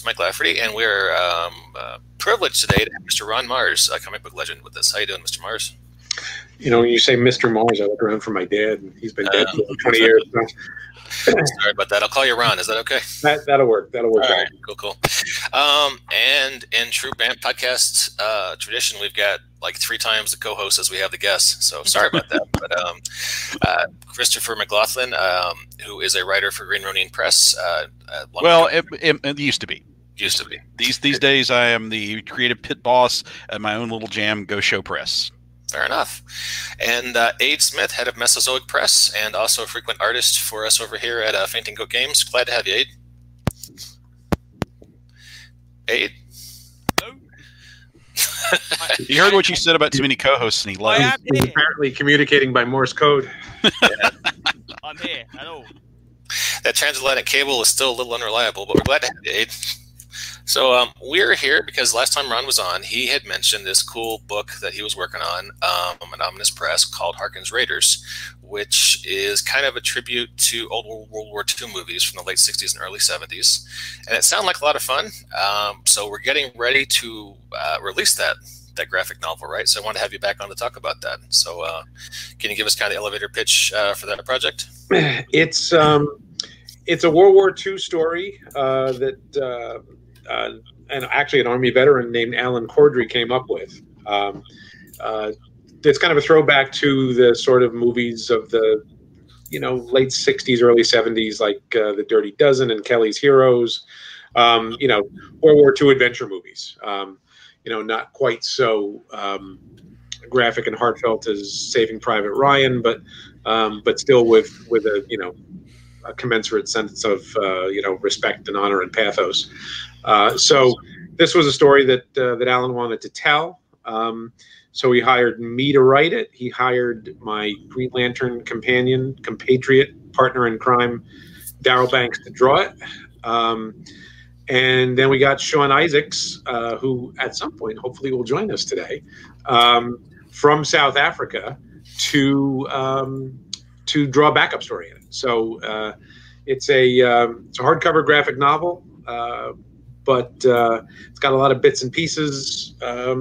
Mike Lafferty, and we're privileged today to have Mr. Ron Marz, a comic book legend, with us. How you doing, Mr. Marz? You know, when you say Mr. Mars, I look around for my dad, and he's been dead for 20 years. Sorry about that. I'll call you Ron. Is that okay? That'll work. That'll work. All right, cool. And in true BAMP podcast tradition, we've got like 3 times the co-hosts as we have the guests. So sorry about that. But Christopher McLaughlin, who is a writer for Green Ronin Press. It used to be. Used to be. These days, I am the creative pit boss at my own little jam, Go Show Press. Fair enough. And Aid Smith, head of Mesozoic Press, and also a frequent artist for us over here at Fainting Goat Games. Glad to have you, Aid. Aid? Hello? You heard what you said about too many co-hosts, and he left. He's apparently communicating by Morse code. I'm here. Hello. That transatlantic cable is still a little unreliable, but we're glad to have you, Aid. So we're here because last time Ron was on, he had mentioned this cool book that he was working on at Ominous Press called Harkin's Raiders, which is kind of a tribute to old World War II movies from the late 60s and early 70s. And it sounded like a lot of fun. So we're getting ready to release that graphic novel, right? So I want to have you back on to talk about that. So can you give us kind of the elevator pitch for that project? It's a World War II story that... and actually an Army veteran named Alan Cordry came up with. It's kind of a throwback to the sort of movies of the, late 60s, early 70s, like The Dirty Dozen and Kelly's Heroes, World War II adventure movies. Not quite so graphic and heartfelt as Saving Private Ryan, but still with a commensurate sense of respect and honor and pathos. So this was a story that Alan wanted to tell. So he hired me to write it. He hired my Green Lantern companion, compatriot, partner in crime, Darryl Banks, to draw it. And then we got Sean Isaacs, who at some point hopefully will join us today, from South Africa to draw a backup story in it. So it's a hardcover graphic novel, but it's got a lot of bits and pieces,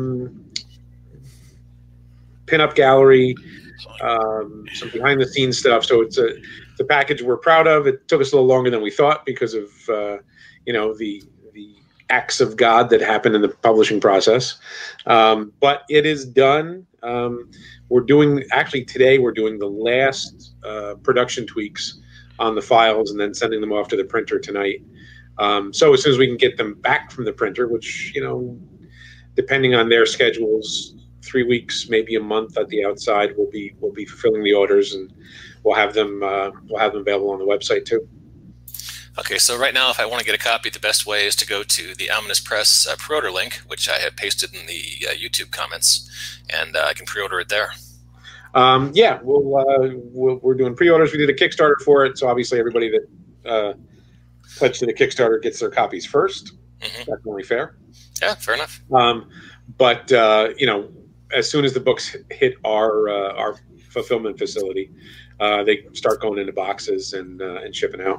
pinup gallery, some behind-the-scenes stuff. So it's a package we're proud of. It took us a little longer than we thought because of the acts of God that happened in the publishing process. But it is done. Today we're doing the last production tweaks on the files and then sending them off to the printer tonight. So as soon as we can get them back from the printer, which, depending on their schedules, 3 weeks, maybe a month at the outside, we'll be fulfilling the orders, and we'll have them available on the website too. Okay, so right now, if I want to get a copy, the best way is to go to the Ominous Press pre-order link, which I have pasted in the YouTube comments, and I can pre-order it there. We're doing pre-orders. We did a Kickstarter for it, so obviously everybody that pledged to the Kickstarter gets their copies first. Mm-hmm. That's only fair. Yeah, fair enough. But as soon as the books hit our fulfillment facility, they start going into boxes and shipping out.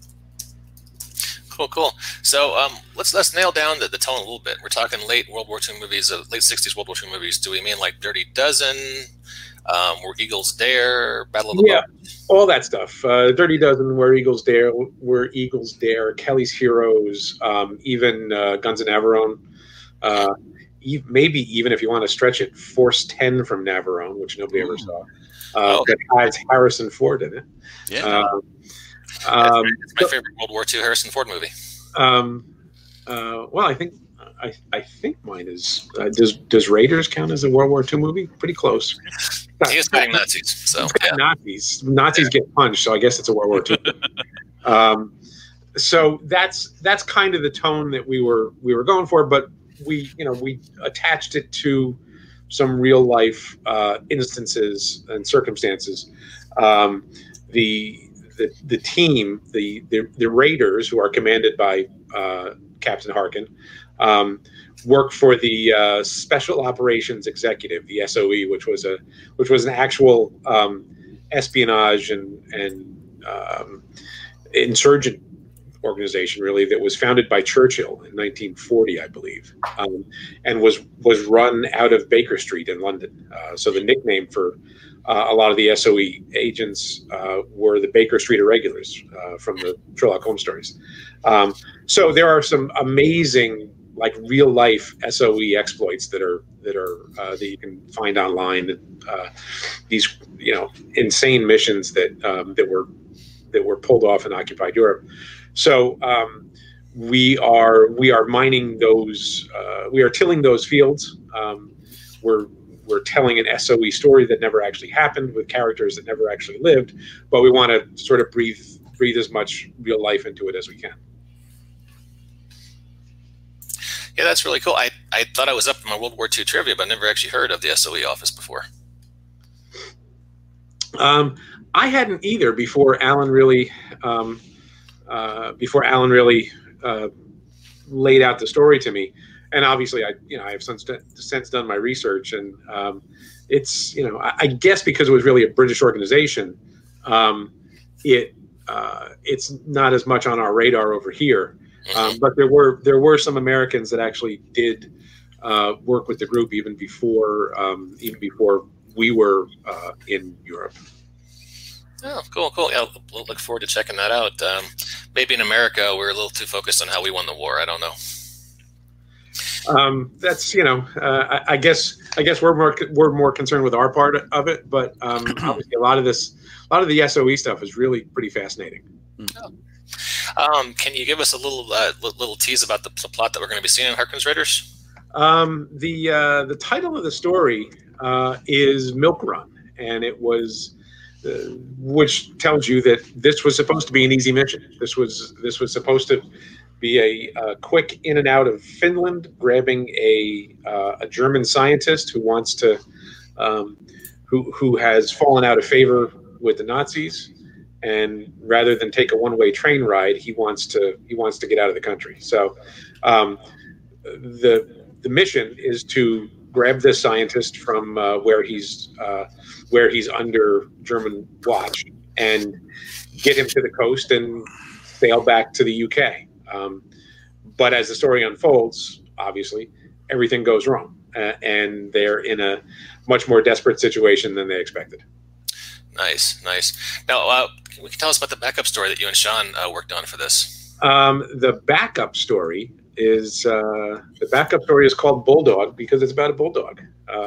Cool. So let's nail down the tone a little bit. We're talking late World War II movies, late 60s World War II movies. Do we mean like Dirty Dozen, Where Eagles Dare, Battle of the Bulge? All that stuff. Dirty Dozen, Where Eagles Dare, Kelly's Heroes, even Guns of Navarone. Maybe even if you want to stretch it, Force 10 from Navarone, which nobody ever saw. That has Harrison Ford in it. Yeah. It's my favorite World War II Harrison Ford movie. Well, I think mine is. Does Raiders count as a World War II movie? Pretty close. He is fighting Nazis, so yeah. Nazis get punched, so I guess it's a World War II. So that's kind of the tone that we were going for, but we attached it to some real life instances and circumstances. The team, the Raiders, who are commanded by Captain Harkin, work for the Special Operations Executive, the SOE, which was an actual espionage and insurgent organization, really, that was founded by Churchill in 1940, I believe, and was run out of Baker Street in London. So the nickname for a lot of the SOE agents were the Baker Street Irregulars from the Sherlock Holmes stories. So there are some amazing, like, real life SOE exploits that you can find online. These insane missions that were pulled off in occupied Europe. So we are mining those. We are tilling those fields. We're telling an SOE story that never actually happened with characters that never actually lived, but we want to sort of breathe as much real life into it as we can. Yeah, that's really cool. I thought I was up in my World War II trivia, but I never actually heard of the SOE office before. I hadn't either before Alan really laid out the story to me. And obviously, I have since done my research, and it's I guess because it was really a British organization, it's not as much on our radar over here. But there were some Americans that actually did work with the group even before we were in Europe. Oh, cool. Yeah, I'll look forward to checking that out. Maybe in America we're a little too focused on how we won the war. I don't know. That's I guess we're more concerned with our part of it, but obviously a lot of the SOE stuff is really pretty fascinating. Can you give us a little tease about the plot that we're going to be seeing in Harkins Raiders? The title of the story is Milk Run, and it was. Which tells you that this was supposed to be an easy mission. This was supposed to be a quick in and out of Finland, grabbing a German scientist who wants to who has fallen out of favor with the Nazis, and rather than take a one-way train ride, he wants to get out of the country. So the mission is to grab this scientist from where he's under German watch and get him to the coast and sail back to the UK. But as the story unfolds, obviously, everything goes wrong, and they're in a much more desperate situation than they expected. Nice. Now, can you tell us about the backup story that you and Sean worked on for this? The backup story is called Bulldog because it's about a bulldog.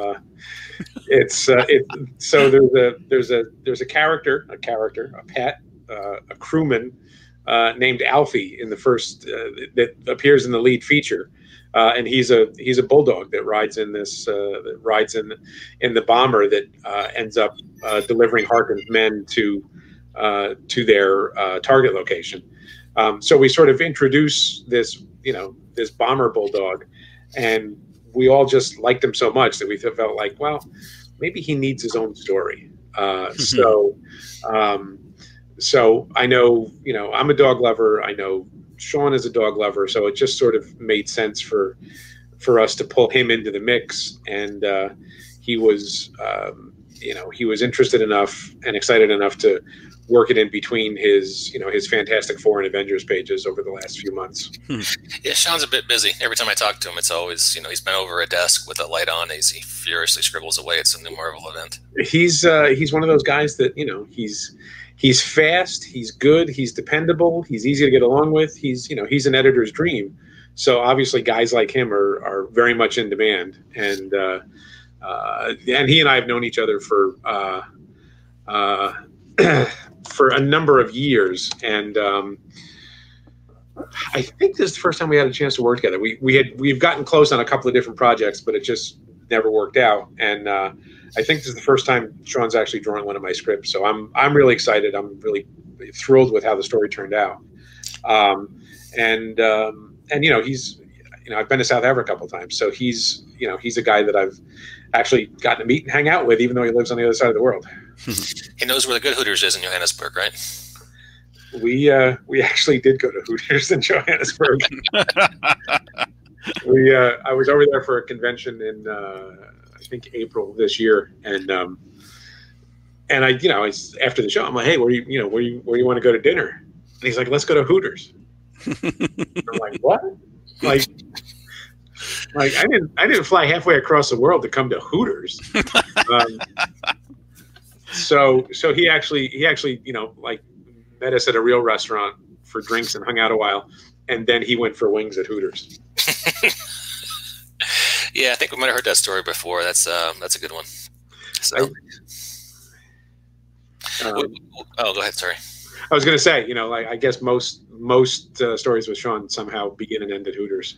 So there's a character, a pet, a crewman named Alfie in the first that appears in the lead feature, and he's a bulldog that rides in the bomber that ends up delivering Harkins men to their target location. So we sort of introduce this bomber bulldog, and we all just liked him so much that we felt like, well, maybe he needs his own story. So I know, I'm a dog lover. I know Sean is a dog lover. So it just sort of made sense for us to pull him into the mix. And he was interested enough and excited enough to work it in between his Fantastic Four and Avengers pages over the last few months. Yeah, Sean's a bit busy. Every time I talk to him, it's always, he's been over a desk with a light on as he furiously scribbles away at some new Marvel event. He's one of those guys that, he's fast, he's good, he's dependable, he's easy to get along with. He's an editor's dream. So obviously guys like him are very much in demand. And he and I have known each other for a number of years, and I think this is the first time we had a chance to work together. We've gotten close on a couple of different projects, but it just never worked out. And I think this is the first time Sean's actually drawing one of my scripts, so I'm really excited. I'm really thrilled with how the story turned out. And he's I've been to South Africa a couple of times, so he's a guy that I've actually gotten to meet and hang out with, even though he lives on the other side of the world. He knows where the good Hooters is in Johannesburg, right? We actually did go to Hooters in Johannesburg. I was over there for a convention in I think April this year, and I after the show I'm like, hey, where you want to go to dinner? And he's like, let's go to Hooters. I'm like, what? Like I didn't fly halfway across the world to come to Hooters. So he actually like met us at a real restaurant for drinks and hung out a while, and then he went for wings at Hooters. Yeah, I think we might have heard that story before. That's a good one. So, go ahead. Sorry. I was going to say, like I guess most stories with Sean somehow begin and end at Hooters.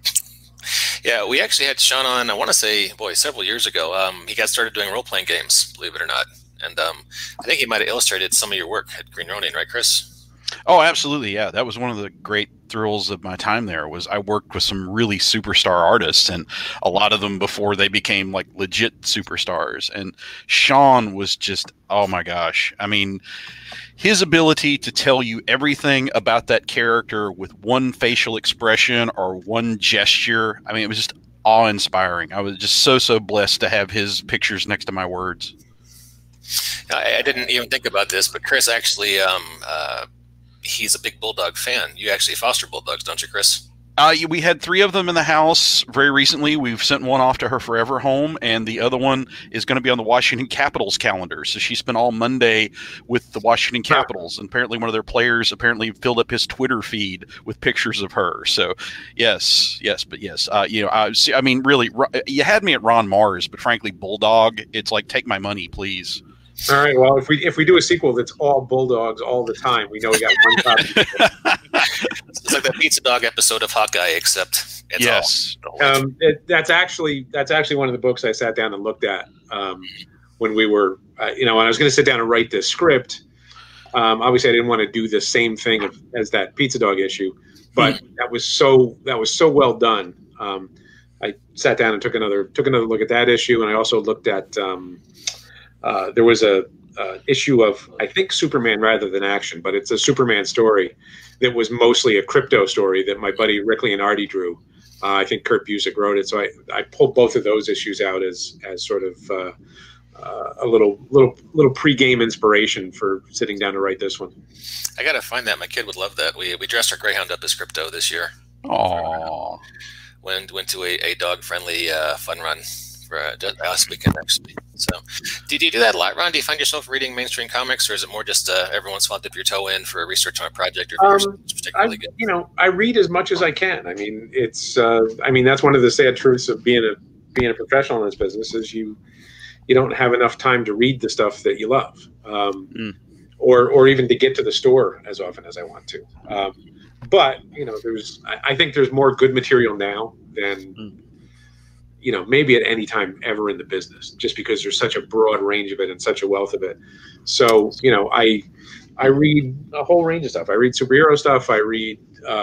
Yeah, we actually had Sean on, I want to say, several years ago. He got started doing role-playing games, believe it or not. And I think he might have illustrated some of your work at Green Ronin, right, Chris? Oh, absolutely. Yeah, that was one of the great thrills of my time there. Was I worked with some really superstar artists, and a lot of them before they became like legit superstars. And Sean was just, oh my gosh. I mean, his ability to tell you everything about that character with one facial expression or one gesture. I mean, it was just awe-inspiring. I was just so blessed to have his pictures next to my words. I didn't even think about this, but Chris actually, he's a big bulldog fan. You actually foster bulldogs, don't you, Chris? We had 3 of them in the house very recently. We've sent one off to her forever home, and the other one is going to be on the Washington Capitals calendar. So she spent all Monday with the Washington Capitals, and apparently one of their players filled up his Twitter feed with pictures of her. So yes. I mean, really, you had me at Ron Mars, but frankly, Bulldog, it's like, take my money, please. All right. Well, if we do a sequel that's all bulldogs all the time, we know we got one copy. It's like that Pizza Dog episode of Hawkeye, except it's yes. That's actually one of the books I sat down and looked at when we were, when I was going to sit down and write this script. Obviously, I didn't want to do the same thing as that Pizza Dog issue, but that was so well done. I sat down and took another look at that issue, and I also looked at. There was a issue of, I think, Superman rather than Action, but it's a Superman story that was mostly a crypto story that my buddy Rick Leonardi drew. I think Kurt Busiek wrote it, so I pulled both of those issues out as sort of a little pre-game inspiration for sitting down to write this one. I gotta find that. My kid would love that. We dressed our Greyhound up as crypto this year. Aww. Went to a dog-friendly fun run. Last weekend, actually. So, did you do that a lot, Ron? Do you find yourself reading mainstream comics, or is it more just every once in a while dip your toe in for research on a project? Or particularly good? I read as much as I can. I mean, it's that's one of the sad truths of being a professional in this business is you don't have enough time to read the stuff that you love, or even to get to the store as often as I want to. But I think there's more good material now than. Maybe at any time ever in the business, just because there's such a broad range of it and such a wealth of it. So, I read a whole range of stuff. I read superhero stuff. I read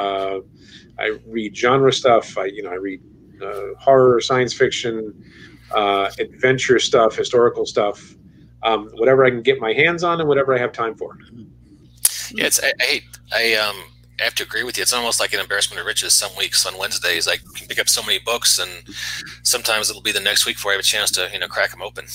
genre stuff. I read horror, science fiction, adventure stuff, historical stuff, whatever I can get my hands on and whatever I have time for. Yeah, I have to agree with you. It's almost like an embarrassment of riches. Some weeks on Wednesdays, I can pick up so many books, and sometimes it'll be the next week before I have a chance to, crack them open.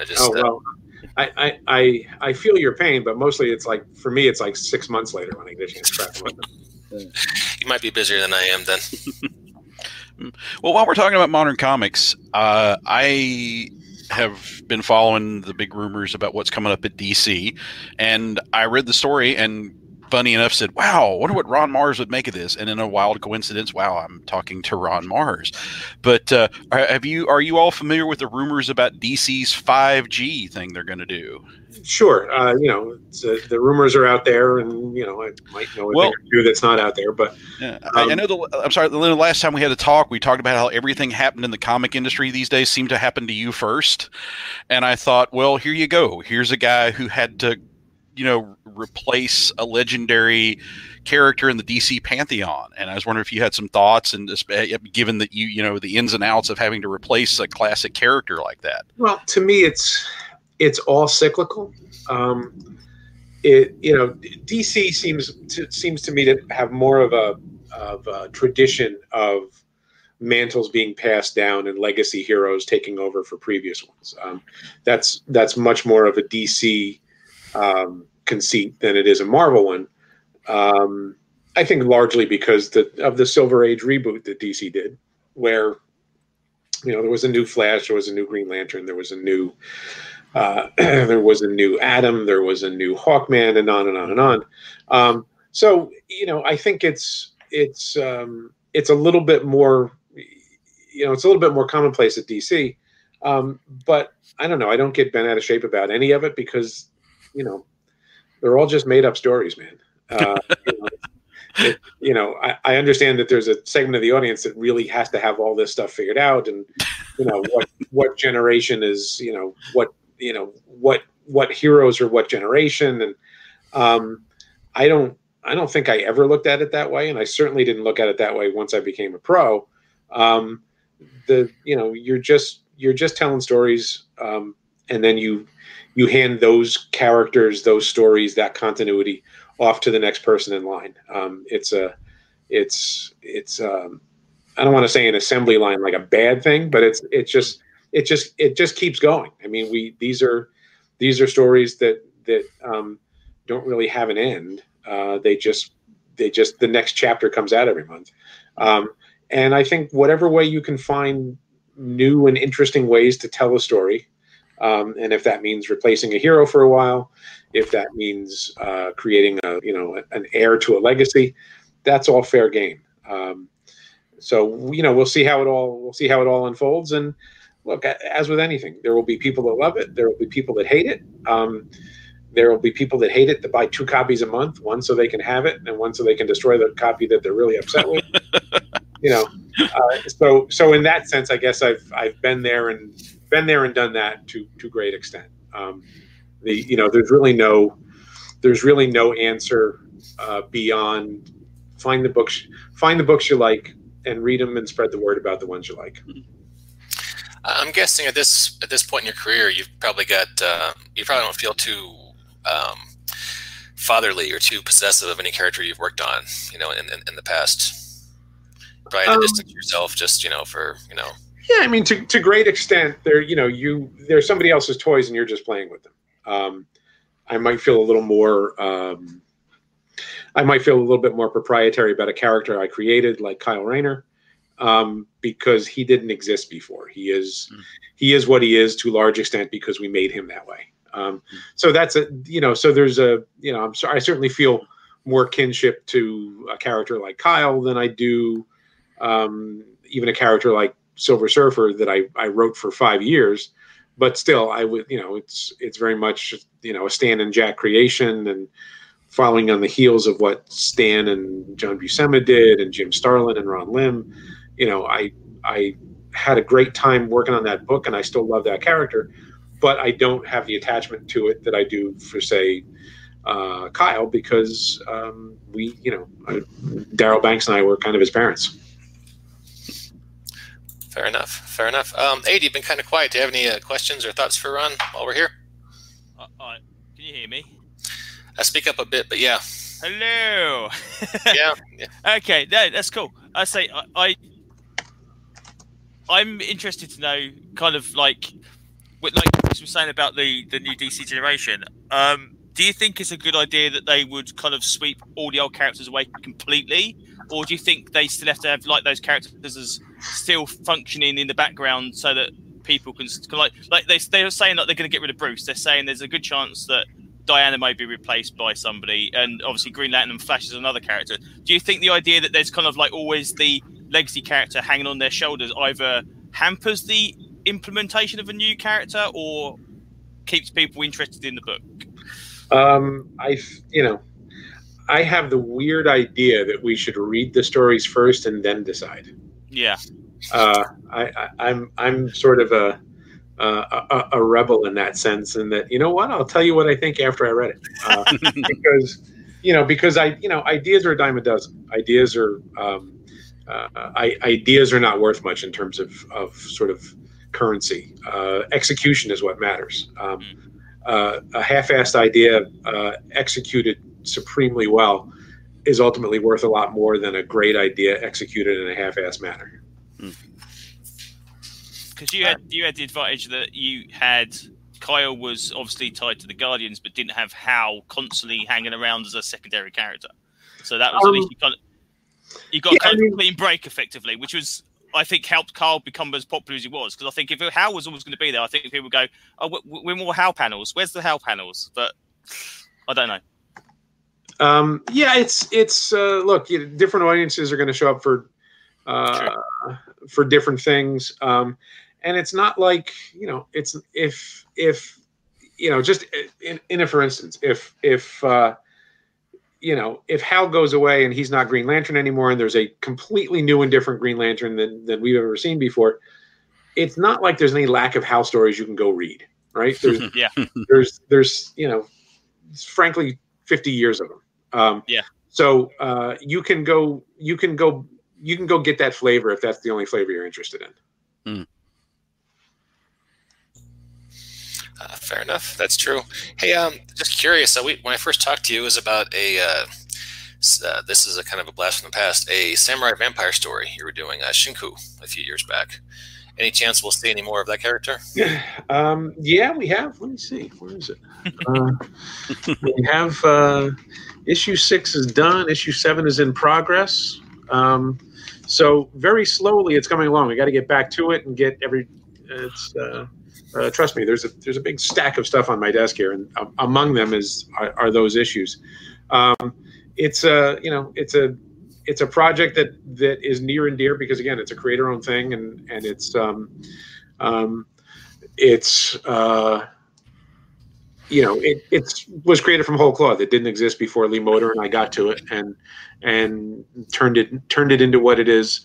I feel your pain, but mostly it's like, for me, it's like 6 months later when I get a chance to crack them open. You might be busier than I am then. Well, while we're talking about modern comics, I have been following the big rumors about what's coming up at DC, and I read the story and funny enough said, wow, I wonder what Ron Mars would make of this. And in a wild coincidence, wow, I'm talking to Ron Mars. But are you all familiar with the rumors about DC's 5G thing they're going to do? Sure. The rumors are out there, and I might know a thing or two that's not out there. But I know. I'm sorry. The last time we had a talk, we talked about how everything happened in the comic industry these days seemed to happen to you first, and I thought, well, here you go. Here's a guy who had to replace a legendary character in the DC pantheon. And I was wondering if you had some thoughts, and given that the ins and outs of having to replace a classic character like that. Well, to me, it's all cyclical. DC seems to me to have more of a tradition of mantles being passed down and legacy heroes taking over for previous ones. That's much more of a DC conceit than it is a Marvel one. I think largely because of the Silver Age reboot that DC did, where there was a new Flash, there was a new Green Lantern, there was a new there was a new Atom, there was a new Hawkman, and on and on and on. So I think it's a little bit more, it's a little bit more commonplace at DC. But I don't know. I don't get bent out of shape about any of it because, they're all just made up stories, man. I understand that there's a segment of the audience that really has to have all this stuff figured out, and what generation is what heroes are what generation, and I don't think I ever looked at it that way, and I certainly didn't look at it that way once I became a pro. You're just telling stories, and then you hand those characters, those stories, that continuity off to the next person in line. It's I don't want to say an assembly line like a bad thing, but it just keeps going. I mean, these are stories that don't really have an end. They just the next chapter comes out every month. And I think whatever way you can find new and interesting ways to tell a story, and if that means replacing a hero for a while, if that means creating an heir to a legacy, that's all fair game. So we'll see how it all unfolds. And look, as with anything, there will be people that love it. There will be people that hate it. There will be people that hate it that buy 2 copies a month, one so they can have it, and one so they can destroy the copy that they're really upset with. So in that sense, I guess I've been there and done that to great extent. There's really no answer beyond find the books you like and read them and spread the word about the ones you like. I'm guessing at this point in your career, you've probably got you probably don't feel too fatherly or too possessive of any character you've worked on, in the past. Probably had to distance yourself, just for. Yeah, I mean, to great extent, they're somebody else's toys and you're just playing with them. I might feel a little more. I might feel a little bit more proprietary about a character I created, like Kyle Rayner, because he didn't exist before. He is what he is to a large extent because we made him that way. So that's So there's I certainly feel more kinship to a character like Kyle than I do even a character like Silver Surfer that I wrote for 5 years. But still, I would, it's very much, a Stan and Jack creation, and following on the heels of what Stan and John Buscema did, and Jim Starlin and Ron Lim. I had a great time working on that book, and I still love that character, but I don't have the attachment to it that I do for, say, Kyle, because Darryl Banks and I were kind of his parents. Fair enough. Aid, you've been kind of quiet. Do you have any questions or thoughts for Ron while we're here? Can you hear me? I speak up a bit, but yeah. Hello. Yeah. Okay, no, that's cool. I say I'm interested to know, kind of like Chris was saying about the new DC generation. Do you think it's a good idea that they would kind of sweep all the old characters away completely, or do you think they still have to have those characters as still functioning in the background so that people can they're saying that they're going to get rid of Bruce? They're saying there's a good chance that Diana may be replaced by somebody, and obviously Green Lantern and Flash is another character. Do you think the idea that there's kind of always the legacy character hanging on their shoulders either hampers the implementation of a new character or keeps people interested in the book? I have the weird idea that we should read the stories first and then decide. Yeah. I'm sort of a rebel in that sense, and that, I'll tell you what I think after I read it, because ideas are a dime a dozen. Ideas are not worth much in terms of sort of currency. Execution is what matters. A half-assed idea executed supremely well is ultimately worth a lot more than a great idea executed in a half-assed manner. Because you had the advantage that you had Kyle was obviously tied to the Guardians, but didn't have Hal constantly hanging around as a secondary character. So that was at least you got a clean break effectively, which was, I think, helped Carl become as popular as he was. Because I think if Hal was always going to be there, I think people would go, "Oh, we're more Hal panels. Where's the Hal panels?" But I don't know. Yeah, it's look, different audiences are going to show up for different things, and it's not like, it's if just in a, for instance, if Hal goes away and he's not Green Lantern anymore, and there's a completely new and different Green Lantern than we've ever seen before, it's not like there's any lack of Hal stories you can go read, right? There's there's frankly 50 years of them. So you can go get that flavor if that's the only flavor you're interested in. Fair enough. That's true. Hey, just curious. When I first talked to you, it was about this is a kind of a blast from the past, a samurai vampire story you were doing, Shinku, a few years back. Any chance we'll see any more of that character? Yeah, we have. Let me see. Where is it? We have issue 6 is done. Issue 7 is in progress. So very slowly it's coming along. We got to get back to it and get trust me, there's a big stack of stuff on my desk here, and among them are those issues. It's a project that is near and dear because, again, it's a creator-owned thing, and it was created from whole cloth. It didn't exist before Lee Moder and I got to it and turned it into what it is.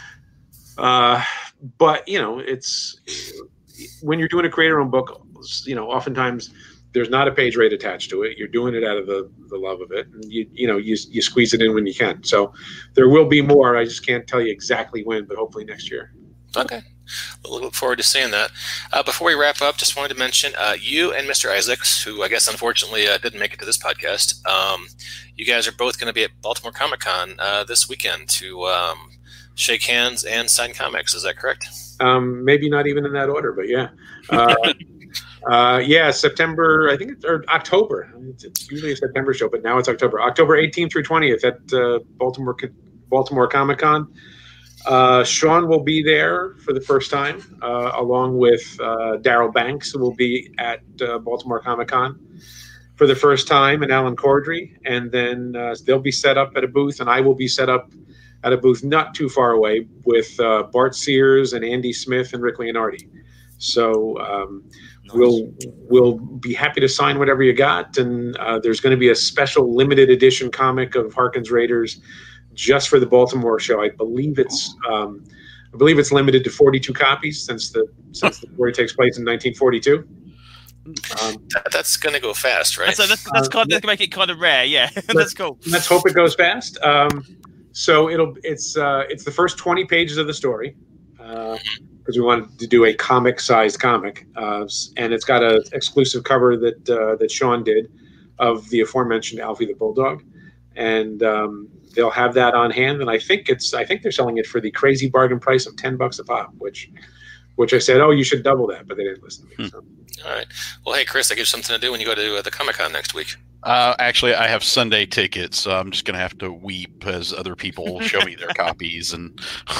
But it's when you're doing a creator-owned book, oftentimes there's not a page rate attached to it. You're doing it out of the love of it, and you squeeze it in when you can. So there will be more. I just can't tell you exactly when, but hopefully next year. Okay. We'll look forward to seeing that. Before we wrap up, just wanted to mention you and Mr. Isaacs, who I guess unfortunately didn't make it to this podcast. You guys are both going to be at Baltimore Comic-Con this weekend to shake hands and sign comics. Is that correct? Maybe not even in that order, but yeah. Yeah, September, I think, or October. It's usually a September show, but now it's October. October 18th through 20th at Baltimore Comic-Con. Sean will be there for the first time, along with Daryl Banks, who will be at Baltimore Comic-Con for the first time, and Alan Cordry. And then they'll be set up at a booth, and I will be set up at a booth not too far away with Bart Sears and Andy Smith and Rick Leonardi. So nice. We'll be happy to sign whatever you got, and there's going to be a special limited edition comic of Harkins Raiders just for the Baltimore show. I believe it's limited to 42 copies since the story takes place in 1942. That's going to go fast, right? So that's kind of make it kind of rare, yeah. That's cool. Let's hope it goes fast. So it's the first 20 pages of the story because we wanted to do a comic-sized comic, and it's got an exclusive cover that Sean did of the aforementioned Alfie the Bulldog, and they'll have that on hand. And I think they're selling it for the crazy bargain price of $10 a pop, which I said, oh, you should double that, but they didn't listen to me. So. All right. Well, hey, Chris, that gives you something to do when you go to the Comic-Con next week. Actually, I have Sunday tickets, so I'm just going to have to weep as other people show me their copies. And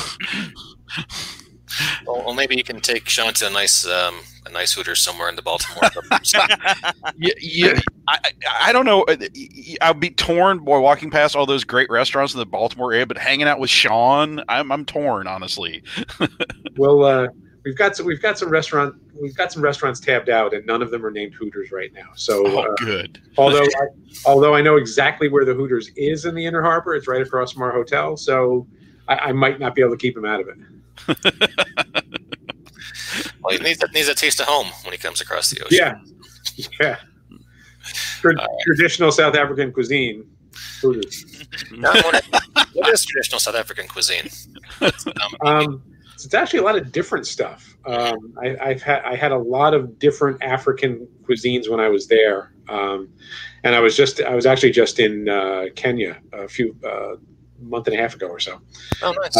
well, maybe you can take Sean to a nice Hooters somewhere in the Baltimore. Yeah. I don't know. I'll be torn by walking past all those great restaurants in the Baltimore area, but hanging out with Sean, I'm torn, honestly. Well, we've got some restaurants tabbed out, and none of them are named Hooters right now. So good. although I know exactly where the Hooters is in the Inner Harbor, it's right across from our hotel. So I might not be able to keep him out of it. Well, he needs a taste of home when he comes across the ocean. Yeah. Traditional South African cuisine. Hooters. What is traditional South African cuisine? It's actually a lot of different stuff. I had a lot of different African cuisines when I was there, and I was actually just in Kenya a month and a half ago or so. Oh, nice.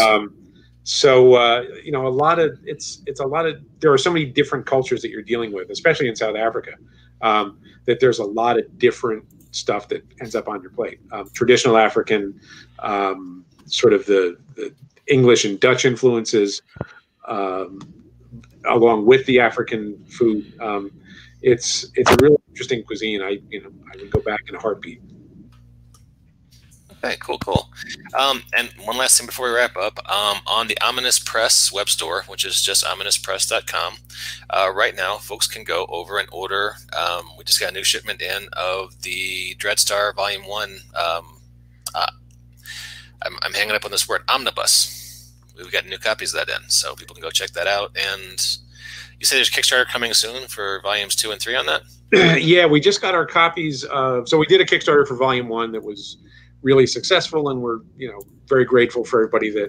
There are so many different cultures that you're dealing with, especially in South Africa, that there's a lot of different stuff that ends up on your plate. Traditional African, sort of the English and Dutch influences, along with the African food. It's a really interesting cuisine. I would go back in a heartbeat. Okay, cool. And one last thing before we wrap up, on the Ominous Press web store, which is just ominouspress.com, right now, folks can go over and order. We just got a new shipment in of the Dreadstar Volume 1. I'm hanging up on this word, omnibus. We've got new copies of that in, so people can go check that out. And you say there's a Kickstarter coming soon for Volumes 2 and 3 on that? Yeah, we just got our copies. So we did a Kickstarter for Volume 1 that was really successful, and we're very grateful for everybody that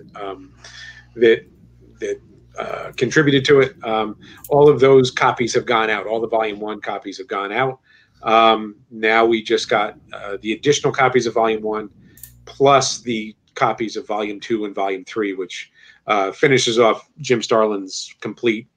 contributed to it. All of those copies have gone out. All the Volume 1 copies have gone out. Now we just got the additional copies of Volume 1 plus the copies of Volume 2 and Volume 3, which finishes off Jim Starlin's complete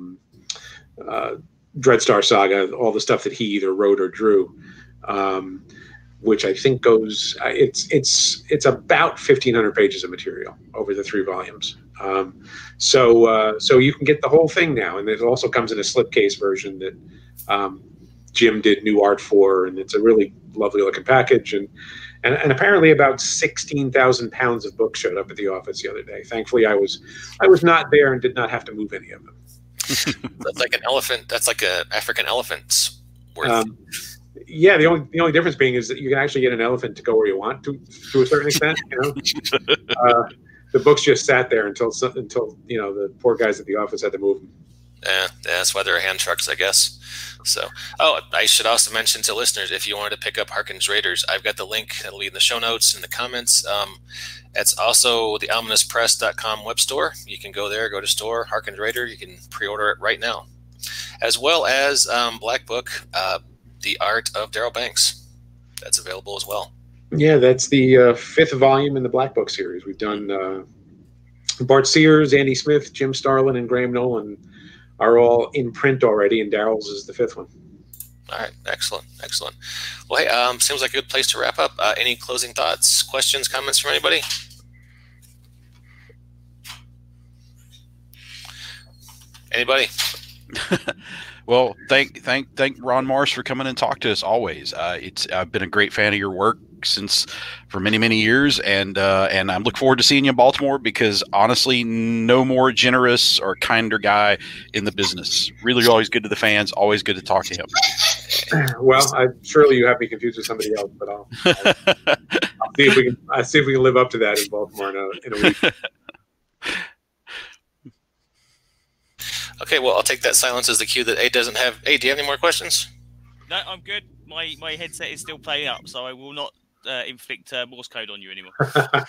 Dreadstar saga, all the stuff that he either wrote or drew. Which I think goes, it's about 1,500 pages of material over the 3 volumes. So you can get the whole thing now, and it also comes in a slipcase version that Jim did new art for, and it's a really lovely looking package. And apparently about 16,000 pounds of books showed up at the office the other day. Thankfully, I was not there and did not have to move any of them. That's like an elephant. That's like an African elephant's worth. Yeah, the only difference being is that you can actually get an elephant to go where you want to a certain extent. The books just sat there until the poor guys at the office had to move them. Yeah, that's why they're hand trucks, I guess. So, I should also mention to listeners, if you wanted to pick up Harkins Raiders, I've got the link that'll be in the show notes and the comments. It's also the ominouspress.com web store. You can go there, go to store, Harkins Raider. You can pre-order it right now, as well as Black Book. The Art of Darryl Banks. That's available as well. Yeah, that's the 5th volume in the Black Book series. We've done Bart Sears, Andy Smith, Jim Starlin, and Graham Nolan are all in print already, and Darryl's is the 5th one. All right, excellent. Well, hey, seems like a good place to wrap up. Any closing thoughts, questions, comments from anybody? Anybody? Well, thank Ron Marsh for coming and talk to us always. I've been a great fan of your work for many years, and I'm looking forward to seeing you in Baltimore, because honestly, no more generous or kinder guy in the business. Really, always good to the fans. Always good to talk to him. Well, surely you have me confused with somebody else, but I'll see if we can. See if we can live up to that in Baltimore in a week. Okay, well, I'll take that silence as the cue that A doesn't have. A, do you have any more questions? No, I'm good. My headset is still playing up, so I will not inflict Morse code on you anymore.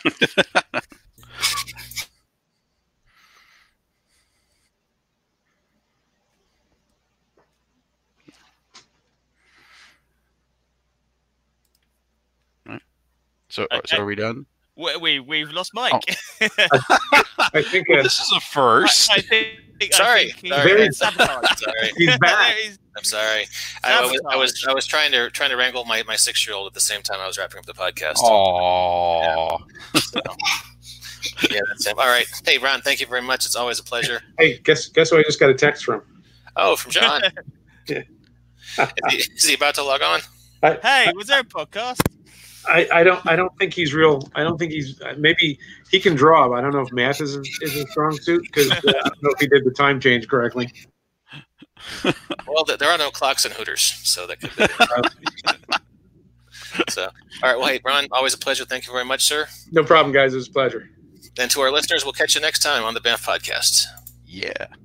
So are we done? We've lost Mike. Oh. I think this is a first. Sorry. He's back. I'm sorry. I was trying to wrangle my 6-year-old at the same time I was wrapping up the podcast. Aww. Yeah, that's him. All right. Hey, Ron, thank you very much. It's always a pleasure. Hey, guess who I just got a text from? Oh, from John. Yeah. Is he about to log on? Hey, was there a podcast? I don't think he's real. I don't think he's. Maybe he can draw, but I don't know if math is a strong suit, because I don't know if he did the time change correctly. Well, there are no clocks in Hooters, so that could be. So, all right. Well, hey, Ron, always a pleasure. Thank you very much, sir. No problem, guys. It was a pleasure. And to our listeners, we'll catch you next time on the Banff Podcast. Yeah.